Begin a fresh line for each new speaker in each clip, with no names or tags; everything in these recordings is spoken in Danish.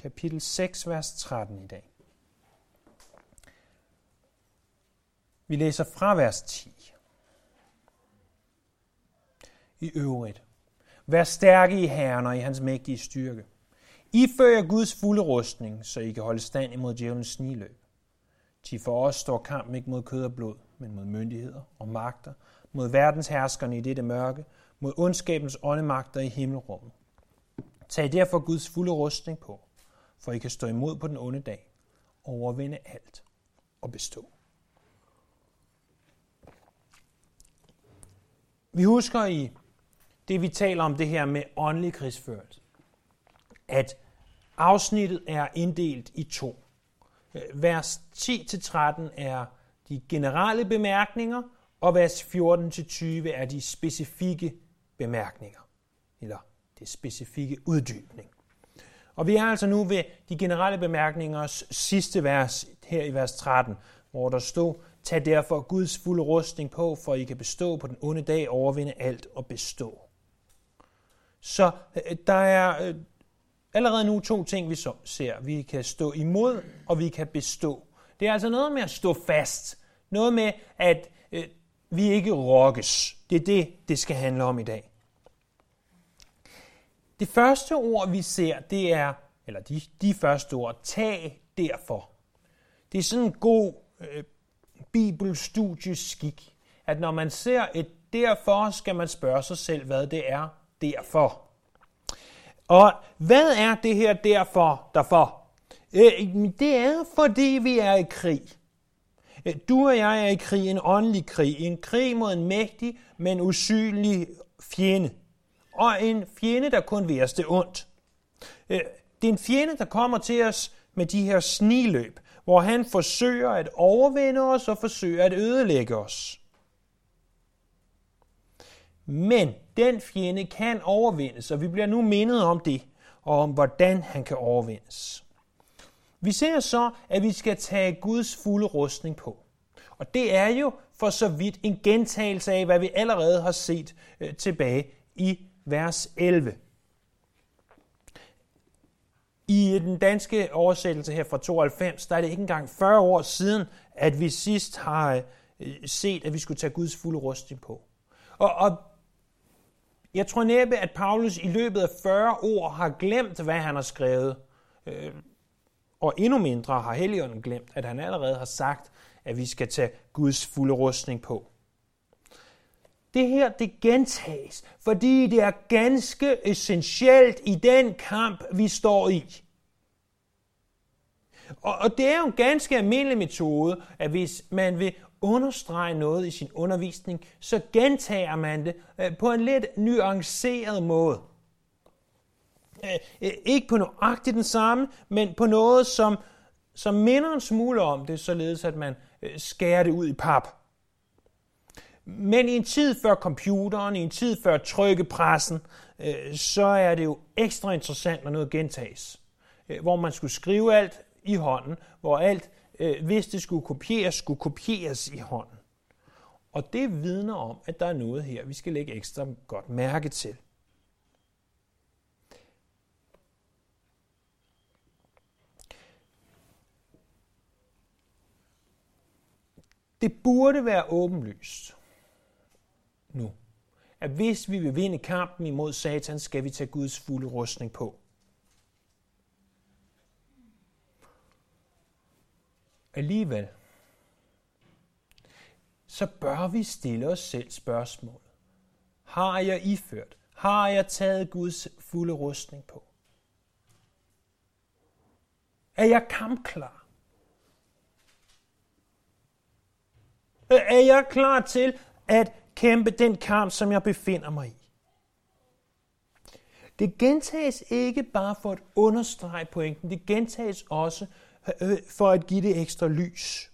kapitel 6, vers 13 i dag. Vi læser fra vers 10. I øvrigt, vær stærke i Herren og i hans mægtige styrke. Ifør jer Guds fulde rustning, så I kan holde stand imod djævelens sniløb. Til for os står kampen ikke mod kød og blod, men mod myndigheder og magter, mod verdens herskerne i dette mørke, mod ondskabens åndemagter i himmelrummet. Tag derfor Guds fulde rustning på, for I kan stå imod på den onde dag, overvinde alt og bestå. Vi husker i det, vi taler om det her med åndelig krigsførelse, at afsnittet er inddelt i to. Vers 10-13 er de generelle bemærkninger, og vers 14-20 er de specifikke bemærkninger, eller det specifikke uddybning. Og vi er altså nu ved de generelle bemærkningers sidste vers, her i vers 13, hvor der stod, tag derfor Guds fulde rustning på, for I kan bestå på den onde dag, overvinde alt og bestå. Så der er allerede nu to ting, vi så ser. Vi kan stå imod, og vi kan bestå. Det er altså noget med at stå fast. Noget med, at vi ikke rokkes. Det er det skal handle om i dag. Det første ord, vi ser, det er, eller de første ord, tag derfor. Det er sådan en god bibelstudieskik, at når man ser et derfor, skal man spørge sig selv, hvad det er derfor. Og hvad er det her derfor? Det er, fordi vi er i krig. Du og jeg er i krig, en åndelig krig. En krig mod en mægtig, men usynlig fjende. Og en fjende, der kun vil os det ondt. Det er en fjende, der kommer til os med de her sniløb, hvor han forsøger at overvinde os og forsøger at ødelægge os. Men den fjende kan overvindes, og vi bliver nu mindet om det, og om hvordan han kan overvindes. Vi ser så, at vi skal tage Guds fulde rustning på. Og det er jo for så vidt en gentagelse af, hvad vi allerede har set tilbage i vers 11. I den danske oversættelse her fra 92, der er det ikke engang 40 år siden, at vi sidst har set, at vi skulle tage Guds fulde rustning på. Og jeg tror næppe, at Paulus i løbet af 40 år har glemt, hvad han har skrevet. Og endnu mindre har Helligånden glemt, at han allerede har sagt, at vi skal tage Guds fulde rustning på. Det her, det gentages, fordi det er ganske essentielt i den kamp, vi står i. Og det er jo en ganske almindelig metode, at hvis man vil understrege noget i sin undervisning, så gentager man det på en lidt nuanceret måde. Ikke på nøjagtigt den samme, men på noget, som minder en smule om det, således at man skærer det ud i pap. Men i en tid før computeren, i en tid før trykkepressen, så er det jo ekstra interessant, når noget gentages. Hvor man skulle skrive alt i hånden, hvor alt, hvis det skulle kopieres i hånden. Og det vidner om, at der er noget her, vi skal lægge ekstra godt mærke til. Det burde være åbenlyst nu, at hvis vi vil vinde kampen imod Satan, skal vi tage Guds fulde rustning på. Alligevel, så bør vi stille os selv spørgsmål. Har jeg iført? Har jeg taget Guds fulde rustning på? Er jeg kampklar? Er jeg klar til at kæmpe den kamp, som jeg befinder mig i? Det gentages ikke bare for at understrege pointen, det gentages også for at give det ekstra lys.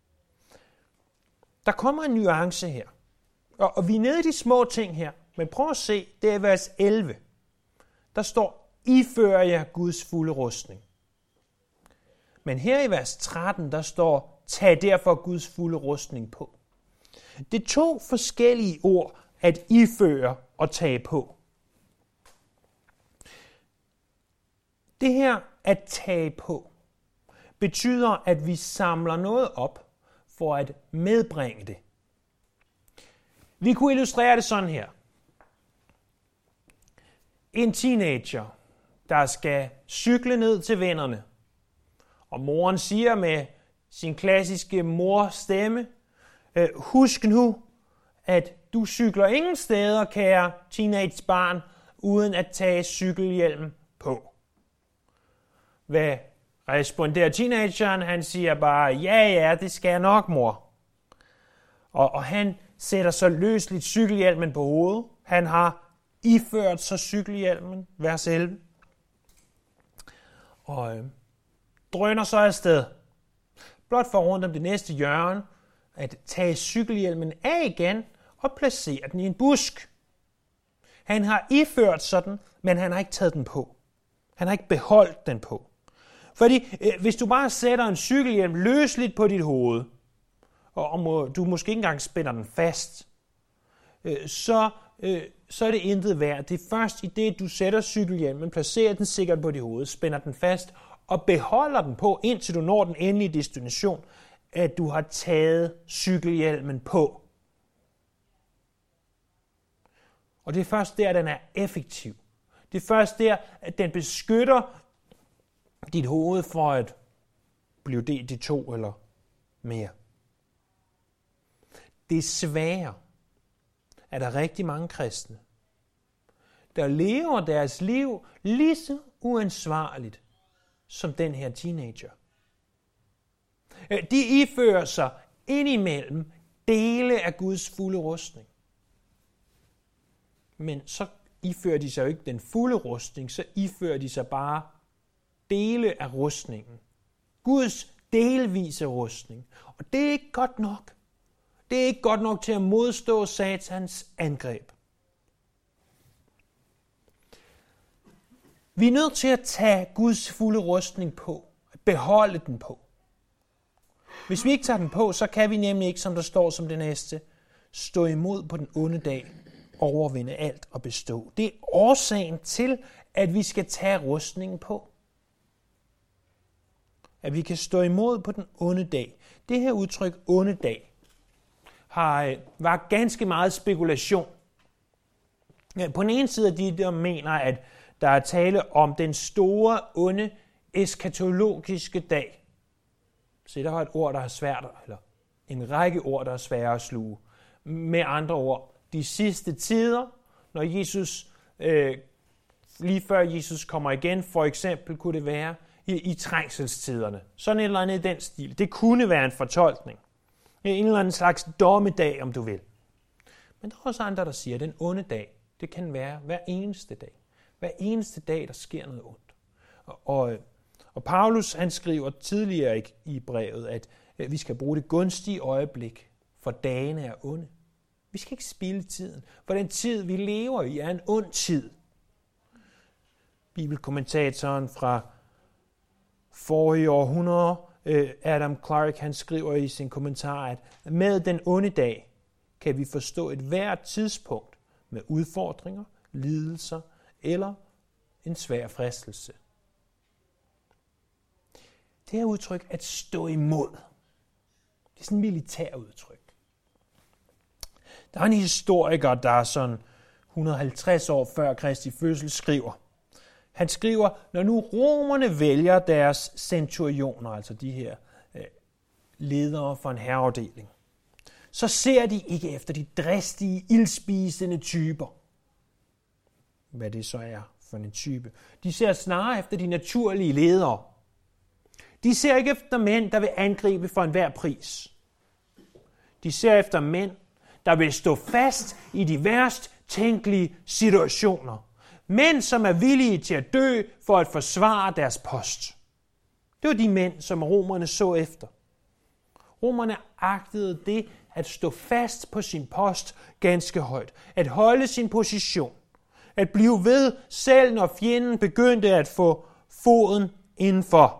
Der kommer en nuance her, og vi er nede i de små ting her, men prøv at se, det er vers 11. Der står, ifører jer Guds fulde rustning. Men her i vers 13, der står, tag derfor Guds fulde rustning på. Det er to forskellige ord at iføre og tage på. Det her at tage på betyder, at vi samler noget op for at medbringe det. Vi kunne illustrere det sådan her. En teenager, der skal cykle ned til vennerne, og moren siger med sin klassiske morstemme, husk nu, at du cykler ingen steder, kære teenagebarn, uden at tage cykelhjelmen på. Hvad responderer teenageren? Han siger bare, ja, det skal jeg nok, mor. Og han sætter så løsligt cykelhjelmen på hovedet. Han har iført sig cykelhjelmen, vers 11. Og drøner så afsted. Blot for rundt om det næste hjørne, at tage cykelhjelmen af igen og placere den i en busk. Han har iført sådan, men han har ikke taget den på. Han har ikke beholdt den på. Fordi hvis du bare sætter en cykelhjelm løsligt på dit hoved, og du måske ikke engang spænder den fast, så er det intet værd. Det er først i det, du sætter cykelhjelmen, placerer den sikkert på dit hoved, spænder den fast og beholder den på, indtil du når den endelige destination, at du har taget cykelhjelmen på. Og det er først der, den er effektiv. Det er først der, at den beskytter dit hoved for at blive delt i to eller mere. Desværre er der rigtig mange kristne, der lever deres liv lige så uansvarligt som den her teenager. De ifører sig indimellem dele af Guds fulde rustning. Men så ifører de sig jo ikke den fulde rustning, så ifører de sig bare dele af rustningen. Guds delvise rustning. Og det er ikke godt nok. Det er ikke godt nok til at modstå Satans angreb. Vi er nødt til at tage Guds fulde rustning på, at beholde den på. Hvis vi ikke tager den på, så kan vi nemlig ikke, som der står som det næste, stå imod på den onde dag, overvinde alt og bestå. Det er årsagen til, at vi skal tage rustningen på. At vi kan stå imod på den onde dag. Det her udtryk, onde dag, var ganske meget spekulation. På den ene side af de, der mener, at der er tale om den store, onde, eskatologiske dag. Så der er et ord, der er svært, eller en række ord, der er svære at sluge. Med andre ord, de sidste tider, når Jesus, lige før Jesus kommer igen, for eksempel kunne det være i trængselstiderne. Sådan et eller andet i den stil. Det kunne være en fortolkning. En eller anden slags dommedag, om du vil. Men der er også andre, der siger, at den onde dag, det kan være hver eneste dag. Hver eneste dag, der sker noget ondt. Og Paulus, han skriver tidligere i brevet, at vi skal bruge det gunstige øjeblik, for dagene er onde. Vi skal ikke spilde tiden, for den tid, vi lever i, er en ond tid. Bibelkommentatoren fra forrige århundrede, Adam Clark, han skriver i sin kommentar, at med den onde dag kan vi forstå et hvert tidspunkt med udfordringer, lidelser eller en svær fristelse. Det her udtryk, at stå imod, det er sådan et militær udtryk. Der er en historiker, der er sådan 150 år før Kristi fødsel skriver. Han skriver, når nu romerne vælger deres centurioner, altså de her ledere for en hærafdeling, så ser de ikke efter de dristige, ildspisende typer. Hvad det så er for en type. De ser snarere efter de naturlige ledere. De ser ikke efter mænd, der vil angribe for enhver pris. De ser efter mænd, der vil stå fast i de værst tænkelige situationer. Mænd, som er villige til at dø for at forsvare deres post. Det var de mænd, som romerne så efter. Romerne agtede det at stå fast på sin post ganske højt. At holde sin position. At blive ved, selv når fjenden begyndte at få foden indenfor.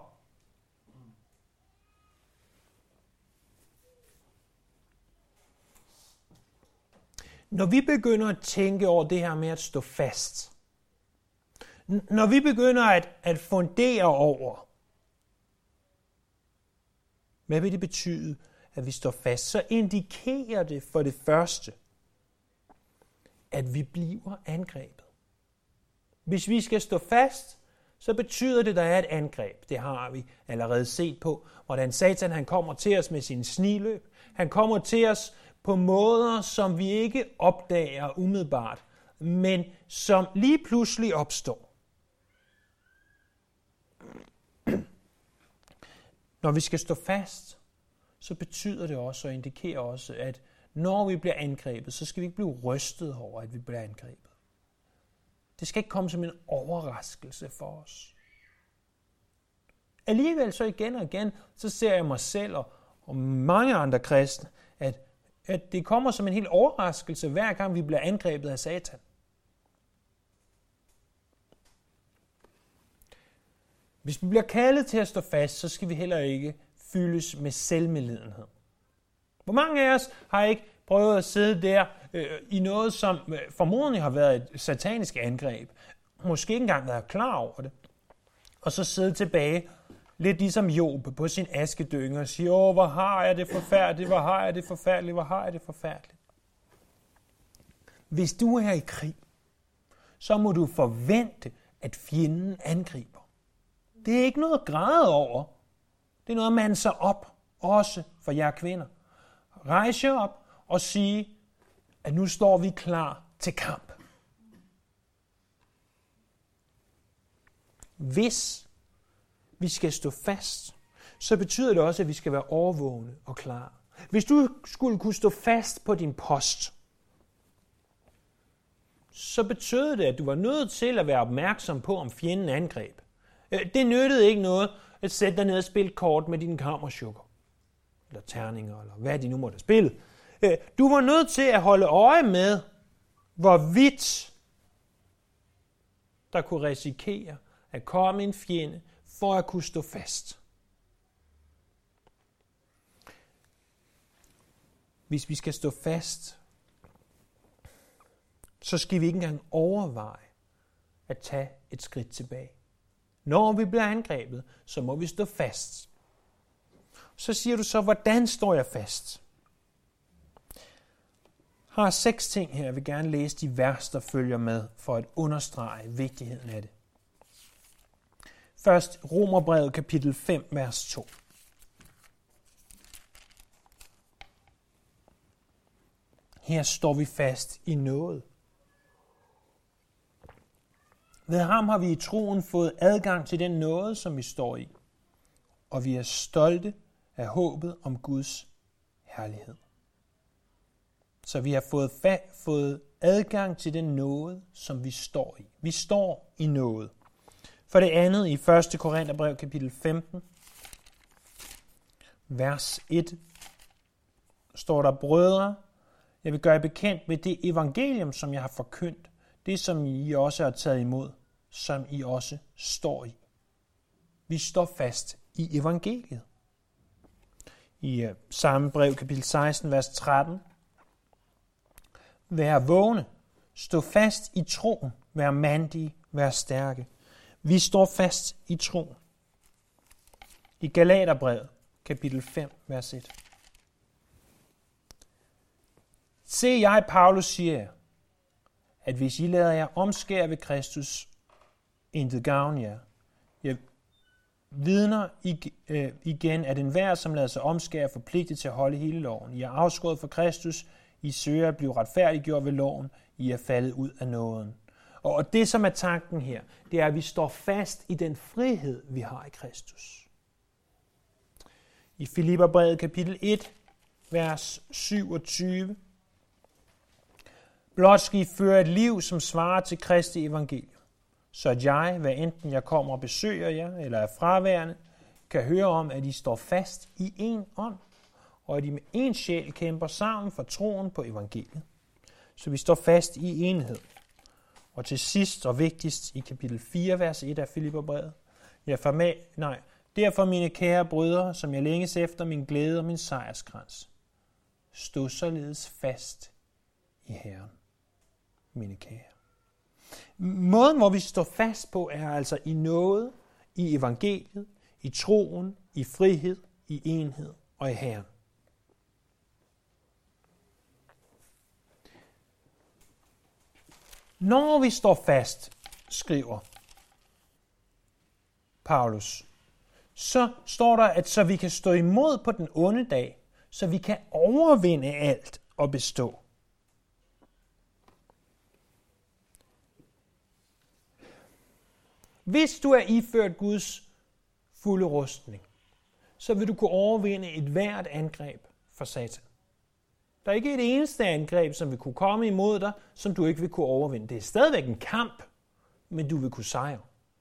Når vi begynder at tænke over det her med at stå fast, Når vi begynder at fundere over, hvad vil det betyde, at vi står fast, så indikerer det for det første, at vi bliver angrebet. Hvis vi skal stå fast, så betyder det, at der er et angreb. Det har vi allerede set på, hvordan Satan han kommer til os med sin sniløb. Han kommer til os på måder, som vi ikke opdager umiddelbart, men som lige pludselig opstår. Når vi skal stå fast, så betyder det også og indikerer også, at når vi bliver angrebet, så skal vi ikke blive rystet over, at vi bliver angrebet. Det skal ikke komme som en overraskelse for os. Alligevel så igen og igen, så ser jeg mig selv og mange andre kristne, at det kommer som en helt overraskelse, hver gang vi bliver angrebet af Satan. Hvis vi bliver kaldet til at stå fast, så skal vi heller ikke fyldes med selvmedlidenhed. Hvor mange af os har ikke prøvet at sidde der i noget, som formodentlig har været et satanisk angreb, måske ikke engang været klar over det, og så sidde tilbage, lidt ligesom Job på sin askedynge og sige, hvor har jeg det forfærdeligt, hvor har jeg det forfærdeligt, hvor har jeg det forfærdeligt. Hvis du er i krig, så må du forvente, at fjenden angriber. Det er ikke noget at græde over. Det er noget at mande sig op, også for jer kvinder. Rejs jer op og sige, at nu står vi klar til kamp. Hvis vi skal stå fast, så betyder det også, at vi skal være overvågne og klar. Hvis du skulle kunne stå fast på din post, så betød det, at du var nødt til at være opmærksom på, om fjenden angreb. Det nyttede ikke noget at sætte dig ned og spille kort med dine kammersukker, eller terninger, eller hvad de nu måtte spille. Du var nødt til at holde øje med, hvorvidt der kunne risikere at komme en fjende, for at kunne stå fast. Hvis vi skal stå fast, så skal vi ikke engang overveje at tage et skridt tilbage. Når vi bliver angrebet, så må vi stå fast. Så siger du så, hvordan står jeg fast? Jeg har 6 ting her, jeg vil gerne læse de vers, der følger med, for at understrege vigtigheden af det. Først Romerbrevet kapitel 5, vers 2. Her står vi fast i noget. Ved ham har vi i troen fået adgang til den nåde, som vi står i, og vi er stolte af håbet om Guds herlighed. Så vi har fået adgang til den nåde, som vi står i. Vi står i nåde. For det andet i 1. Korintherbrev kapitel 15, vers 1, står der, brødre, jeg vil gøre jer bekendt med det evangelium, som jeg har forkyndt, det som I også har taget imod, som I også står i. Vi står fast i evangeliet. I samme brev, kapitel 16, vers 13. Vær vågne, stå fast i troen, vær mandige, vær stærke. Vi står fast i troen. I Galaterbrevet, kapitel 5, vers 1. Se, jeg, Paulus, siger jer, at hvis I lader jer omskære ved Kristus, intet gavn jer. Jeg vidner igen, at enhver, som lader sig omskære, er forpligtet til at holde hele loven. I er afskåret for Kristus, I søger at blive retfærdiggjort ved loven, I er faldet ud af nåden. Og det, som er tanken her, det er, at vi står fast i den frihed, vi har i Kristus. I Filipperbrevet kapitel 1, vers 27. Blot skal I føre et liv, som svarer til Kristi evangelium, så at jeg, hvad enten jeg kommer og besøger jer, eller er fraværende, kan høre om, at I står fast i en ånd, og at I med en sjæl kæmper sammen for troen på evangeliet. Så vi står fast i enhed. Og til sidst og vigtigst i kapitel 4, vers 1 af Filipperbrevet. Derfor mine kære brødre, som jeg længes efter min glæde og min sejrskrans, stå således fast i Herren, mine kære. Måden, hvor vi står fast på, er altså i noget, i evangeliet, i troen, i frihed, i enhed og i Herren. Når vi står fast, skriver Paulus, så står der, at så vi kan stå imod på den onde dag, så vi kan overvinde alt og bestå. Hvis du er iført Guds fulde rustning, så vil du kunne overvinde et hvert angreb fra Satan. Der er ikke et eneste angreb, som vil kunne komme imod dig, som du ikke vil kunne overvinde. Det er stadigvæk en kamp, men du vil kunne sejre.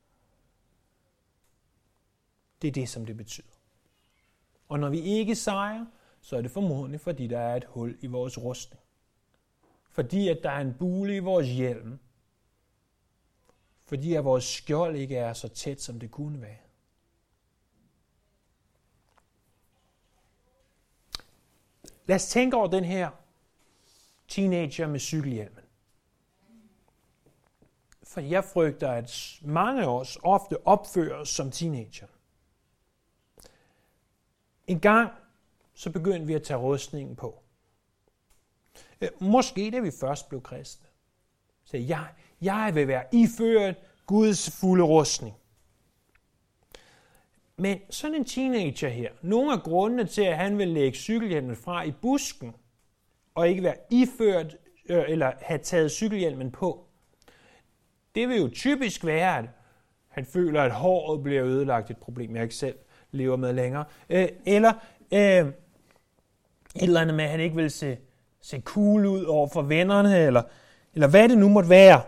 Det er det, som det betyder. Og når vi ikke sejrer, så er det formodentlig, fordi der er et hul i vores rustning. Fordi at der er en bule i vores hjelm. Fordi at vores skjold ikke er så tæt, som det kunne være. Lad os tænke over den her teenager med cykelhjelmen. For jeg frygter, at mange af os ofte opfører os som teenager. En gang så begyndte vi at tage rustningen på. Måske da vi først blev kristne. Så jeg vil være iført Guds fulde rustning. Men sådan en teenager her, nogle af grundene til, at han vil lægge cykelhjelmen fra i busken, og ikke være iført, eller have taget cykelhjelmen på, det vil jo typisk være, at han føler, at håret bliver ødelagt, et problem, jeg ikke selv lever med længere. Eller et eller andet med, at han ikke vil se cool ud over for vennerne, eller hvad det nu måtte være.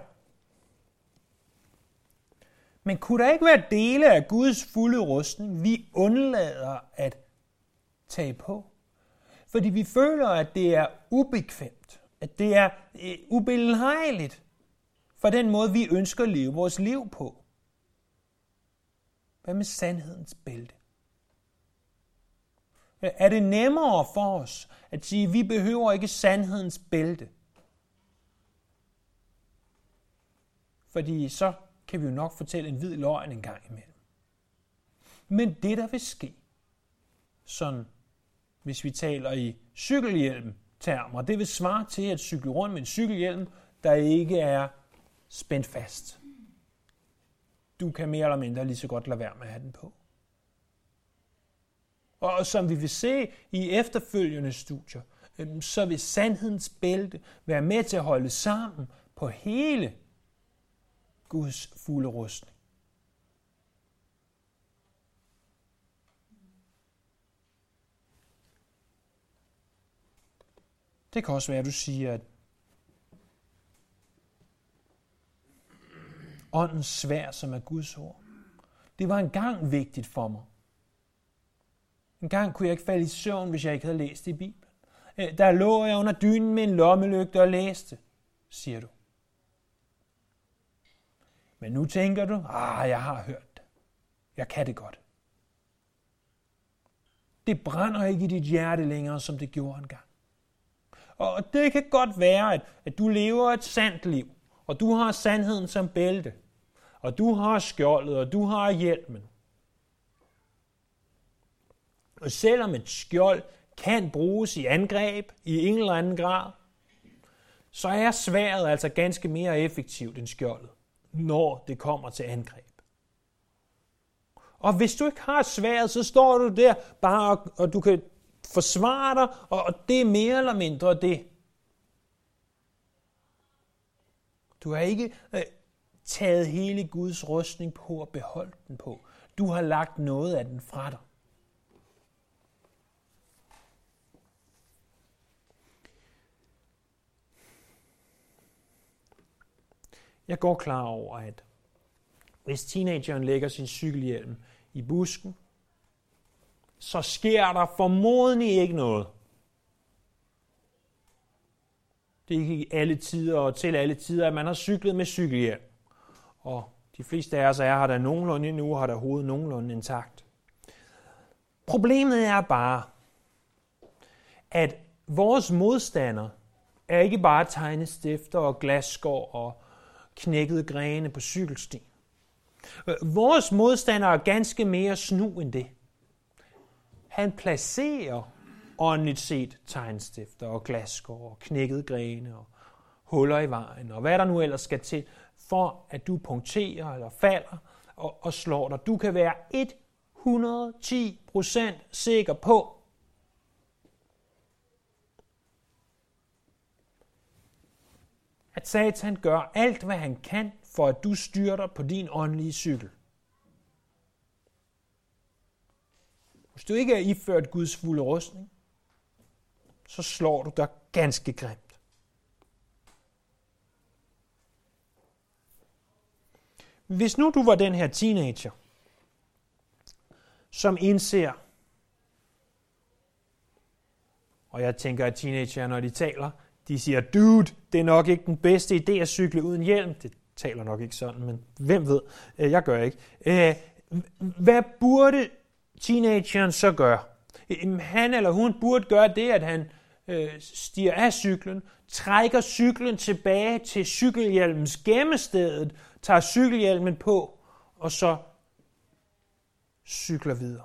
Men kunne der ikke være dele af Guds fulde rustning, vi undlader at tage på? Fordi vi føler, at det er ubekvemt, at det er ubelejligt for den måde, vi ønsker at leve vores liv på. Hvad med sandhedens bælte? Er det nemmere for os at sige, at vi behøver ikke sandhedens bælte? Fordi så kan vi jo nok fortælle en hvid løgn en gang imellem. Men det, der vil ske, sådan hvis vi taler i cykelhjelm-termer, det vil svare til at cykle rundt med en cykelhjelm, der ikke er spændt fast. Du kan mere eller mindre lige så godt lade være med at have den på. Og som vi vil se i efterfølgende studier, så vil sandhedens bælte være med til at holde sammen på hele Guds fulde rustning. Det kan også være, at du siger, at åndens sværd, som er Guds ord, det var engang vigtigt for mig. En gang kunne jeg ikke falde i søvn, hvis jeg ikke havde læst i Bibelen. Der lå jeg under dynen med en lommelygte og læste, siger du. Men nu tænker du, jeg har hørt det. Jeg kan det godt. Det brænder ikke i dit hjerte længere, som det gjorde engang. Og det kan godt være, at du lever et sandt liv, og du har sandheden som bælte, og du har skjoldet, og du har hjelmen. Og selvom et skjold kan bruges i angreb i en eller anden grad, så er sværdet altså ganske mere effektivt end skjoldet, når det kommer til angreb. Og hvis du ikke har sværdet, så står du der bare, og du kan forsvare dig, og det er mere eller mindre det. Du har ikke taget hele Guds rustning på og beholdt den på. Du har lagt noget af den fra dig. Jeg går klar over, at hvis teenageren lægger sin cykelhjelm i busken, så sker der formodentlig ikke noget. Det er ikke i alle tider og til alle tider, at man har cyklet med cykelhjelm. Og de fleste af os har der nogenlunde endnu, har der hovedet nogenlunde intakt. Problemet er bare, at vores modstander er ikke bare tegnestifter og glasskår og knækkede grene på cykelstien. Vores modstander er ganske mere snu end det. Han placerer åndeligt set tegnstifter og glasskår og knækkede grene og huller i vejen og hvad der nu ellers skal til, for at du punkterer eller falder og slår dig. Du kan være 110% sikker på, at Satan gør alt, hvad han kan, for at du styrter på din åndelige cykel. Hvis du ikke er iført Guds fulde rustning, så slår du dig ganske grimt. Hvis nu du var den her teenager, som indser, og jeg tænker, at teenager, når de taler, de siger, dude, det er nok ikke den bedste idé at cykle uden hjelm. Det taler nok ikke sådan, men hvem ved? Jeg gør ikke. Hvad burde teenageren så gøre? Han eller hun burde gøre det, at han stiger af cyklen, trækker cyklen tilbage til cykelhjelmens gemmestedet, tager cykelhjelmen på, og så cykler videre.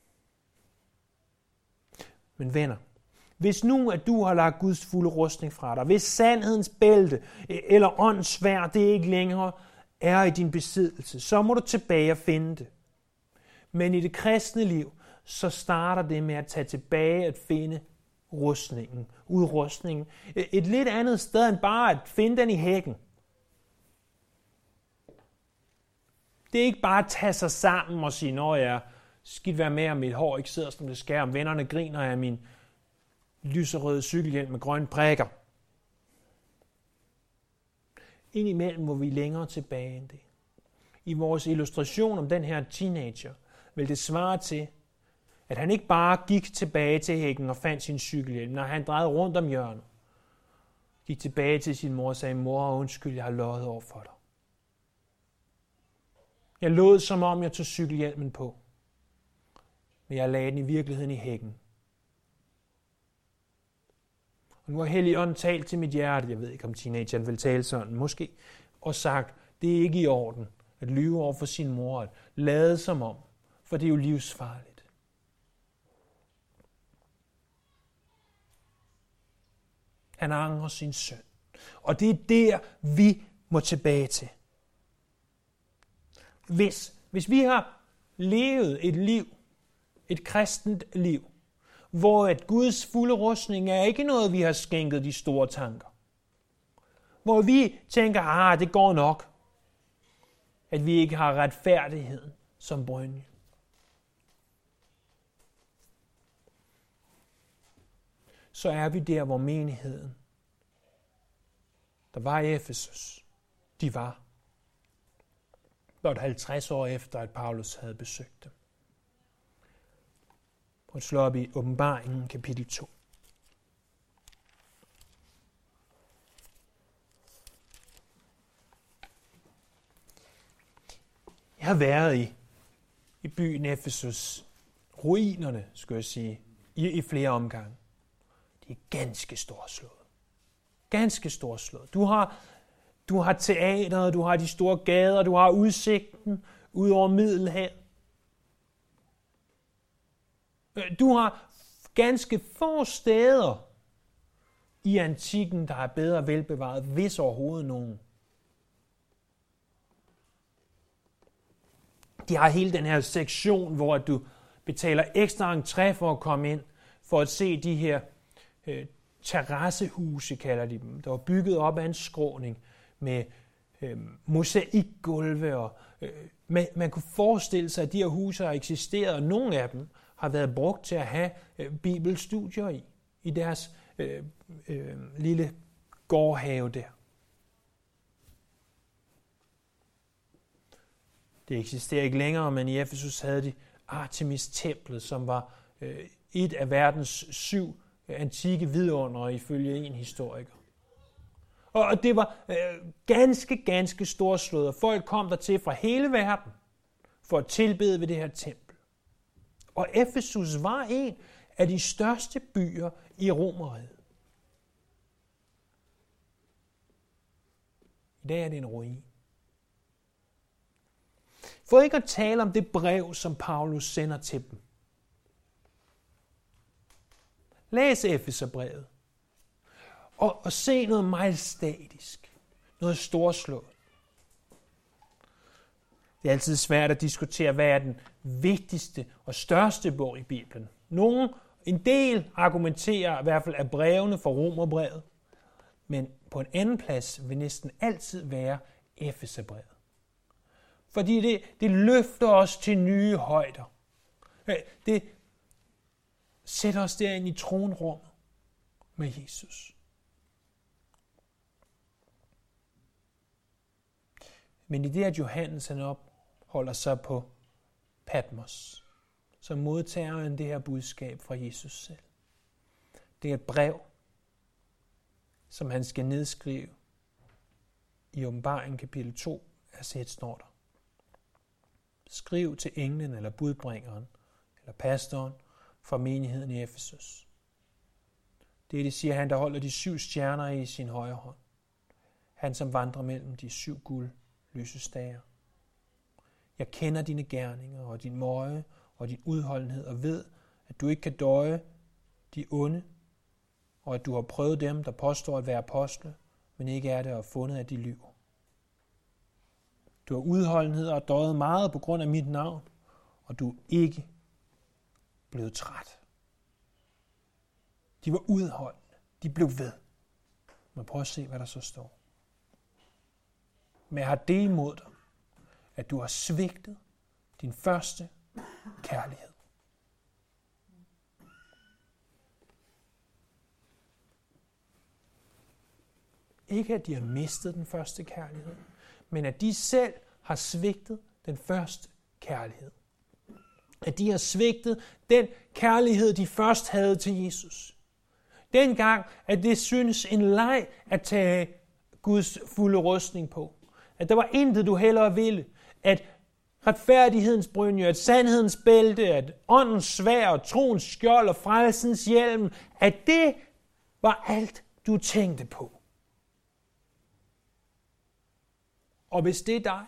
Men venner, hvis nu, at du har lagt Guds fulde rustning fra dig, hvis sandhedens bælte eller åndssværd, det ikke længere er i din besiddelse, så må du tilbage og finde det. Men i det kristne liv, så starter det med at tage tilbage at finde rustningen, udrustningen. Et lidt andet sted end bare at finde den i hækken. Det er ikke bare at tage sig sammen og sige, når jeg skidt være med, om mit hår ikke sidder, som det skal, om vennerne griner af min lyserøde cykelhjelm med grønne prikker. Indimellem må vi længere tilbage end det. I vores illustration om den her teenager vil det svare til, at han ikke bare gik tilbage til hækken og fandt sin cykelhjelm, når han drejede rundt om hjørnet. Gik tilbage til sin mor og sagde, mor, undskyld, jeg har løjet over for dig. Jeg lod som om, jeg tog cykelhjelmen på, men jeg lagde den i virkeligheden i hækken. Og nu har Helligånden talt til mit hjerte, jeg ved ikke, om teenageren vil tale sådan, måske, og sagt, det er ikke i orden at lyve over for sin mor, at lade som om, for det er jo livsfarligt. Han angrer sin søn. Og det er der, vi må tilbage til. Hvis vi har levet et liv, et kristent liv, hvor at Guds fulde rustning er ikke noget, vi har skænket de store tanker. Hvor vi tænker, det går nok, at vi ikke har retfærdigheden som brynje. Så er vi der, hvor menigheden, der var i Efesus, de var blot 50 år efter, at Paulus havde besøgt dem. Og slå op i Åbenbaringen kapitel 2. Jeg har været i byen Efesus, ruinerne, skulle jeg sige, i flere omgange. De er ganske storslået. Ganske storslået. Du har teateret, du har de store gader, du har udsigten ud over Middelhavet. Du har ganske få steder i antikken, der er bedre velbevaret, hvis overhovedet nogen. De har hele den her sektion, hvor du betaler ekstra entré for at komme ind, for at se de her terrassehuse, kalder de dem, der var bygget op af en skråning med mosaikgulve. Og man kunne forestille sig, at de her huse har eksisteret, og nogle af dem har været brugt til at have bibelstudier i deres lille gårdhave der. Det eksisterer ikke længere, men i Efesus havde de Artemis-templet, som var et af verdens 7 antikke vidundere ifølge en historiker. Og det var ganske storslået, og folk kom dertil fra hele verden for at tilbede ved det her tempel. Og Efesus var en af de største byer i Romerriget. I dag er det en ruin. For ikke at tale om det brev, som Paulus sender til dem. Læs Efeserbrevet og se noget majestatisk, noget storslået. Det er altid svært at diskutere, hvad er den vigtigste og største bog i Bibelen. En del argumenterer i hvert fald af brevene fra Romerbrevet, men på en anden plads vil næsten altid være Efeserbrevet. Fordi det løfter os til nye højder. Det sætter os derind i tronrummet med Jesus. Men i det, at Johannes han opholder sig på Patmos, så modtager han det her budskab fra Jesus selv. Det er et brev, som han skal nedskrive i Åbenbaringen kapitel 2, vers 1 står der. Skriv til englen eller budbringeren eller pastoren fra menigheden i Efesus. Det siger han, der holder de 7 stjerner i sin højre hånd. Han, som vandrer mellem de 7 guld lysestager. Jeg kender dine gerninger og din møje og din udholdenhed og ved, at du ikke kan døje de onde, og at du har prøvet dem, der påstår at være apostle, men ikke er det og fundet, at de lyver. Du har udholdenhed og døjet meget på grund af mit navn, og du er ikke blevet træt. De var udholdende. De blev ved. Men prøv at se, hvad der så står. Men jeg har det imod dig, at du har svigtet din første kærlighed. Ikke at de har mistet den første kærlighed, men at de selv har svigtet den første kærlighed. At de har svigtet den kærlighed, de først havde til Jesus. Dengang, at det synes en leg at tage Guds fulde rustning på. At der var intet, du hellere ville. At retfærdighedens brynje, at sandhedens bælte, at åndens sværd og troens skjold og frelsens hjelm, at det var alt, du tænkte på. Og hvis det er dig,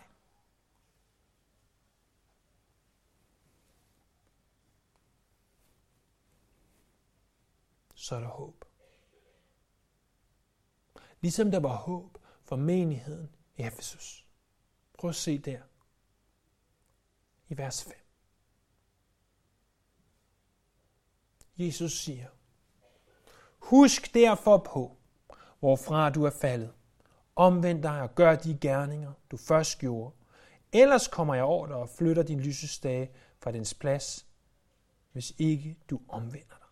så er der håb. Ligesom der var håb for menigheden i Efesus. Prøv at se der i vers 5. Jesus siger, husk derfor på, hvorfra du er faldet. Omvend dig og gør de gerninger, du først gjorde. Ellers kommer jeg over dig og flytter din lysestage fra dens plads, hvis ikke du omvender dig.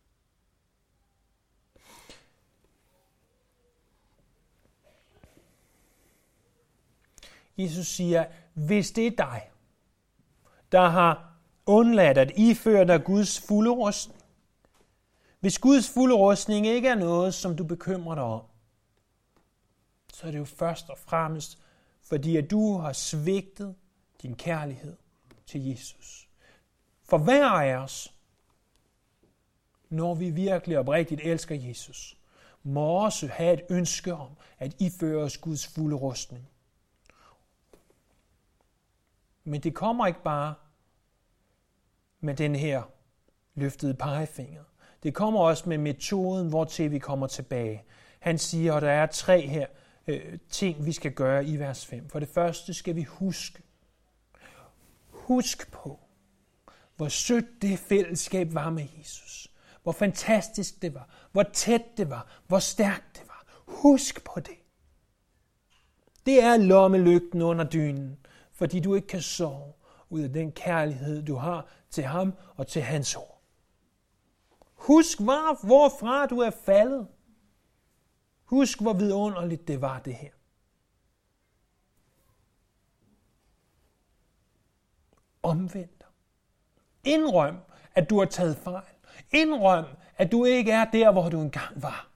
Jesus siger, hvis det er dig, der har undladt at iføre dig Guds fulde rustning, hvis Guds fulde rustning ikke er noget, som du bekymrer dig om, så er det jo først og fremmest, fordi at du har svigtet din kærlighed til Jesus. For hver af os, når vi virkelig oprigtigt elsker Jesus, må også have et ønske om at iføre os Guds fulde rustning. Men det kommer ikke bare med den her løftede pegefinger. Det kommer også med metoden, hvortil vi kommer tilbage. Han siger, at der er 3 her ting, vi skal gøre i vers 5. For det første skal vi huske. Husk på, hvor sødt det fællesskab var med Jesus. Hvor fantastisk det var. Hvor tæt det var. Hvor stærkt det var. Husk på det. Det er lommelygten under dynen, fordi du ikke kan sove ud af den kærlighed, du har til ham og til hans ord. Husk, hvorfra du er faldet. Husk, hvor vidunderligt det var det her. Omvend dig. Indrøm, at du har taget fejl. Indrøm, at du ikke er der, hvor du engang var.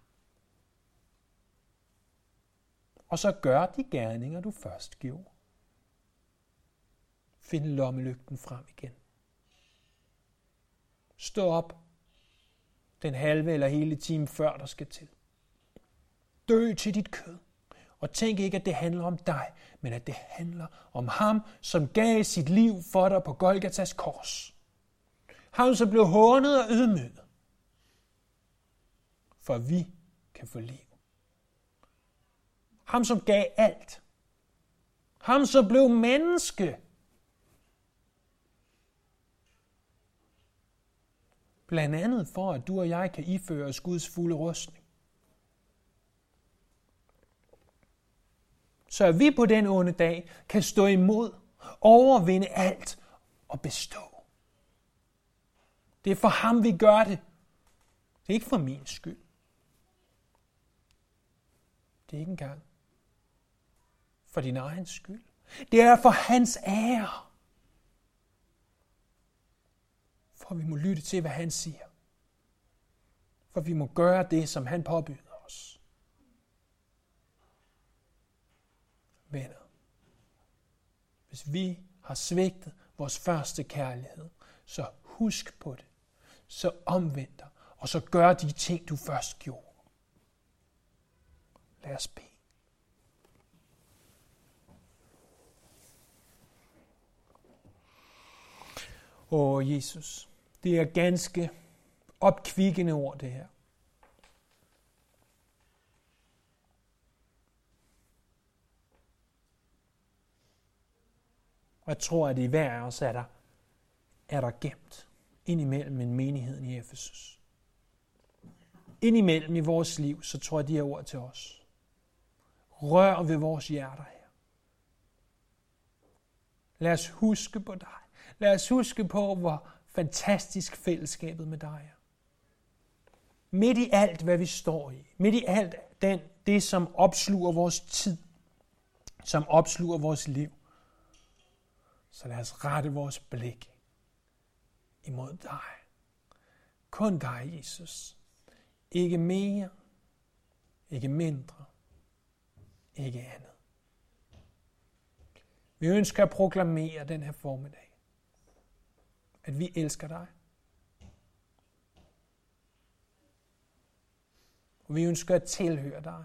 Og så gør de gerninger, du først gjorde. Find lommelygten frem igen. Stå op den halve eller hele time før, der skal til. Dø til dit kød, Og tænk ikke, at det handler om dig, men at det handler om ham, som gav sit liv for dig på Golgatas kors. Ham, som blev hånet og ydmyget, for at vi kan få liv. Ham, som gav alt. Ham, som blev menneske. Blandt andet for, at du og jeg kan iføre os Guds fulde rustning. Så at vi på den onde dag kan stå imod, overvinde alt og bestå. Det er for ham, vi gør det. Det er ikke for min skyld. Det er ikke engang for din egen skyld. Det er for hans ære. For vi må lytte til, hvad han siger. For vi må gøre det, som han påbyder os. Venner, hvis vi har svigtet vores første kærlighed, så husk på det. Så omvend dig, og så gør de ting, du først gjorde. Lad os bede. Jesus, det er ganske opkvikkende ord, det her. Og jeg tror, at i hver af os er der gemt indimellem en menighed i Efesus. Indimellem i vores liv, så tror jeg, de her ord til os. Rør ved vores hjerter her. Lad os huske på dig. Lad os huske på, hvor fantastisk fællesskabet med dig er. Midt i alt, hvad vi står i. Midt i alt det, som opsluger vores tid. Som opsluger vores liv. Så lad os rette vores blik imod dig. Kun dig, Jesus. Ikke mere. Ikke mindre. Ikke andet. Vi ønsker at proklamere den her formiddag, at vi elsker dig. Og vi ønsker at tilhøre dig.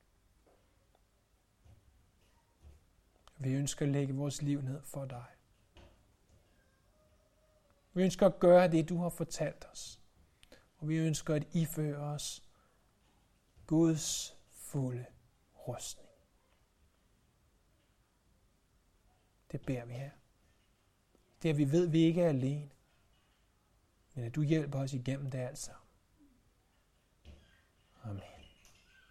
Vi ønsker at lægge vores liv ned for dig. Vi ønsker at gøre det, du har fortalt os. Og vi ønsker at iføre os Guds fulde rustning. Det beder vi her. Det er, at vi ved, at vi ikke er alene, men at du hjælper os igennem det alt sammen. Amen.